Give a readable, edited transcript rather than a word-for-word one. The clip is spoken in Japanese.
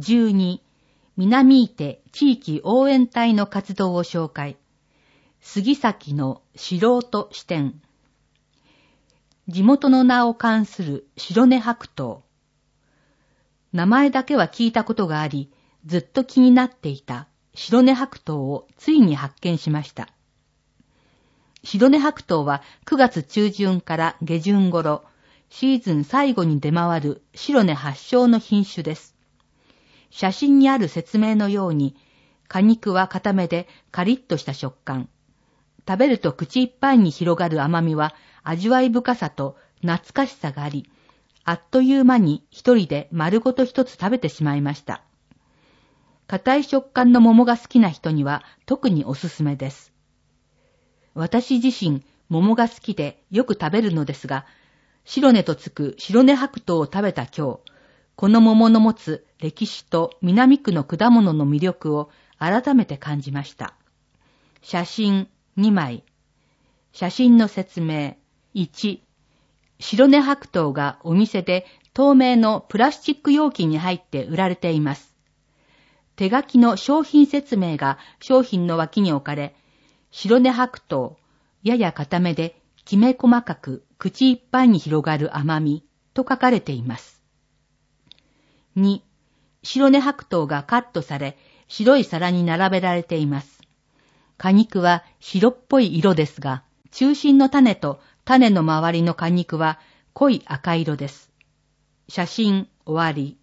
12、南伊手地域応援隊の活動を紹介。杉崎の素人視点。地元の名を冠する白根白桃。名前だけは聞いたことがあり、ずっと気になっていた白根白桃をついに発見しました。白根白桃は9月中旬から下旬頃、シーズン最後に出回る白根発祥の品種です。写真にある説明のように、果肉は固めでカリッとした食感。食べると口いっぱいに広がる甘みは味わい深さと懐かしさがあり、あっという間に一人で丸ごと一つ食べてしまいました。硬い食感の桃が好きな人には特におすすめです。私自身桃が好きでよく食べるのですが、白根とつく白根白桃を食べた今日、この桃の持つ歴史と南区の果物の魅力を改めて感じました。写真2枚。写真の説明。1、白根白桃がお店で透明のプラスチック容器に入って売られています。手書きの商品説明が商品の脇に置かれ、白根白桃、やや固めできめ細かく口いっぱいに広がる甘みと書かれています。2、白根白桃がカットされ、白い皿に並べられています。果肉は白っぽい色ですが、中心の種と種の周りの果肉は濃い赤色です。写真終わり。